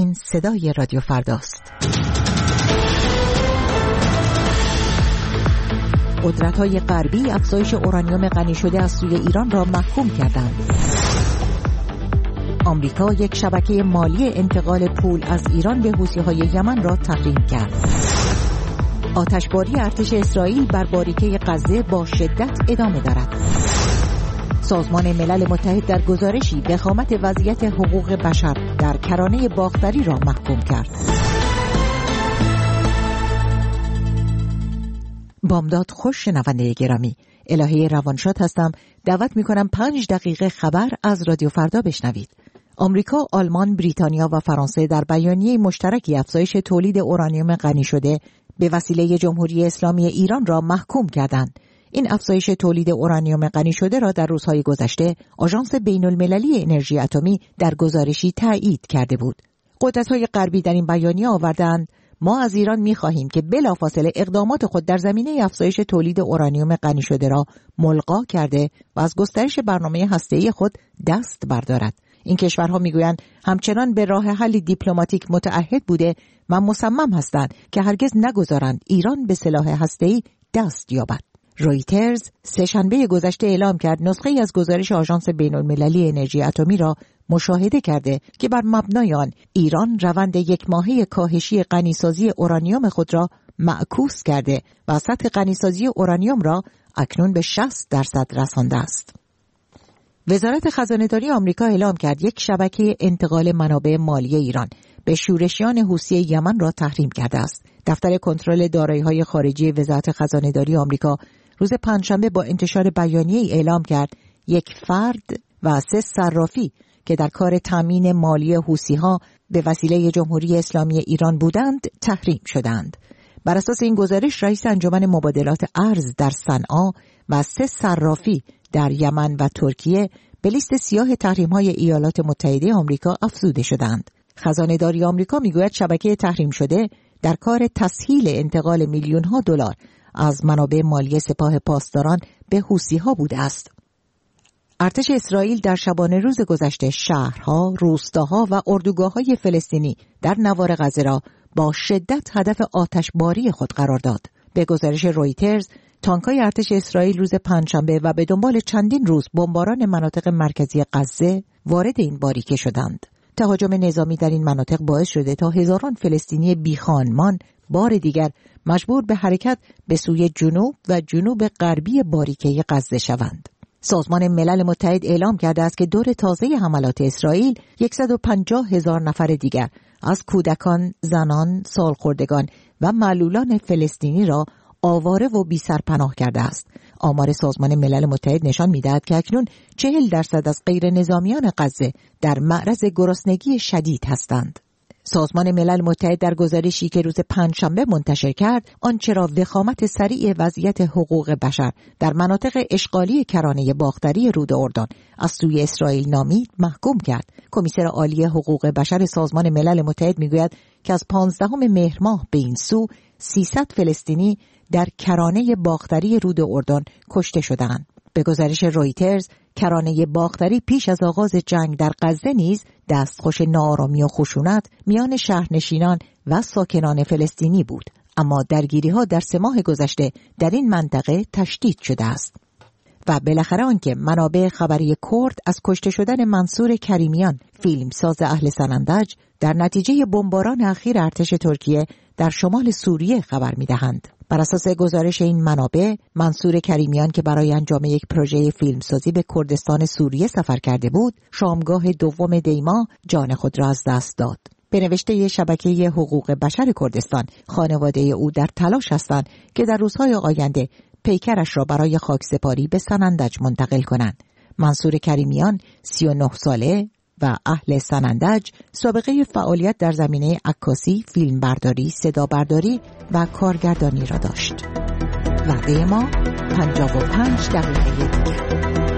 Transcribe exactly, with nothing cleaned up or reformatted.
این صدای رادیو فرداست. قدرت‌های غربی افزایش اورانیوم غنی شده از سوی ایران را محکوم کردند. آمریکا یک شبکه مالی انتقال پول از ایران به حوثی‌های یمن را تحریم کرد. آتشباری ارتش اسرائیل بر باریکه غزه با شدت ادامه دارد. سازمان ملل متحد در گزارشی وخامت وضعیت حقوق بشر در کرانه باختری را محکوم کرد. بامداد خوش شنونده گرامی، الهه روانشاد هستم. دعوت می‌کنم پنج دقیقه خبر از رادیو فردا بشنوید. آمریکا، آلمان، بریتانیا و فرانسه در بیانیه مشترکی افزایش تولید اورانیوم غنی شده به وسیله جمهوری اسلامی ایران را محکوم کردند. این افزایش تولید اورانیوم غنی شده را در روزهای گذشته آژانس بین‌المللی انرژی اتمی در گزارشی تایید کرده بود. قدرت‌های غربی در این بیانیه آوردند ما از ایران می‌خواهیم که بلافاصله اقدامات خود در زمینه افزایش تولید اورانیوم غنی شده را ملغا کرده و از گسترش برنامه هسته‌ای خود دست بردارد. این کشورها میگویند همچنان به راه حل دیپلماتیک متعهد بوده و مصمم هستند که هرگز نگذارند ایران به سلاح هسته‌ای دست یابد. رویترز سه‌شنبه گذشته اعلام کرد نسخه‌ای از گزارش آژانس بین‌المللی انرژی اتمی را مشاهده کرده که بر مبنای آن ایران روند یک ماهه کاهشی غنیسازی اورانیوم خود را معکوس کرده و سطح غنیسازی اورانیوم را اکنون به شصت درصد رسانده است. وزارت خزانه‌داری آمریکا اعلام کرد یک شبکه انتقال منابع مالی ایران به شورشیان حوثی یمن را تحریم کرده است. دفتر کنترل دارایی‌های خارجی وزارت خزانه‌داری آمریکا روز پنجشنبه با انتشار بیانیه‌ای اعلام کرد یک فرد و سه صرافی که در کار تامین مالی حوثی‌ها به وسیله جمهوری اسلامی ایران بودند تحریم شدند. بر اساس این گزارش رئیس انجمن مبادلات ارز در صنعا و سه صرافی در یمن و ترکیه به لیست سیاه تحریم‌های ایالات متحده آمریکا افزوده شدند. خزانه‌داری آمریکا میگوید شبکه تحریم شده در کار تسهیل انتقال میلیون‌ها دلار از منابع مالی سپاه پاسداران به حوثی‌ها بوده است. ارتش اسرائیل در شبانه روز گذشته شهرها، روستاها و اردوگاه‌های فلسطینی در نوار غزه را با شدت هدف آتشباری خود قرار داد. به گزارش رویترز، تانک‌های ارتش اسرائیل روز پنجشنبه و به دنبال چندین روز بمباران مناطق مرکزی غزه وارد این باریکه شدند. تهاجم نظامی در این مناطق باعث شده تا هزاران فلسطینی بیخانمان بار دیگر مجبور به حرکت به سوی جنوب و جنوب غربی باریکه غزه شوند. سازمان ملل متحد اعلام کرده است که دور تازه حملات اسرائیل صد و پنجاه هزار نفر دیگر از کودکان، زنان، سالخوردگان و معلولان فلسطینی را آواره و بی سرپناه کرده است. آمار سازمان ملل متحد نشان می‌دهد که اکنون چهل درصد از غیر نظامیان غزه در معرض گرسنگی شدید هستند. سازمان ملل متحد در گزارشی که روز پنجشنبه منتشر کرد، آنچه را وخامت سریع وضعیت حقوق بشر در مناطق اشغالی کرانه باختری رود اردن از سوی اسرائیل نامید، محکوم کرد. کمیسر عالی حقوق بشر سازمان ملل متحد میگوید که از پانزدهم مهر ماه به این سو سیصد فلسطینی در کرانه باختری رود اردن کشته شدند. به گزارش رویترز، کرانه باختری پیش از آغاز جنگ در غزه نیز دستخوش ناآرامی و خشونت میان شهرنشینان و ساکنان فلسطینی بود، اما درگیری‌ها در سه ماه گذشته در این منطقه تشدید شده است. و بالاخره آنکه منابع خبری کرد از کشته شدن منصور کریمیان، فیلمساز اهل سنندج، در نتیجه بمباران اخیر ارتش ترکیه در شمال سوریه خبر می‌دهند. بر اساس گزارش این منابع، منصور کریمیان که برای انجام یک پروژه فیلمسازی به کردستان سوریه سفر کرده بود، شامگاه دوم دیما جان خود را از دست داد. به نوشته شبکه حقوق بشر کردستان، خانواده او در تلاش هستند که در روزهای آینده پیکرش را برای خاکسپاری به سنندج منتقل کنند. منصور کریمیان سی و نه ساله و اهل سنندج سابقه فعالیت در زمینه عکاسی، فیلمبرداری، صدابرداری و کارگردانی را داشت. وعده ما پنجاه و پنج دقیقه دیگر.